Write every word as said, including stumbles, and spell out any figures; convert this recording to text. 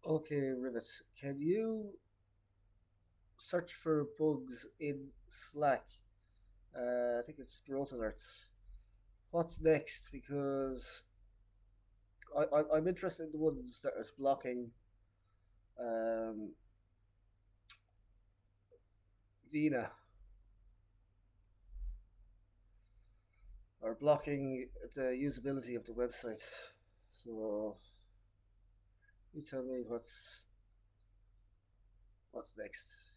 Okay, Rivet, can you search for bugs in Slack? Uh, I think it's growth alerts. What's next? Because I, I, I'm interested in the ones that is blocking um, Vina or blocking the usability of the website. So you tell me what's what's next.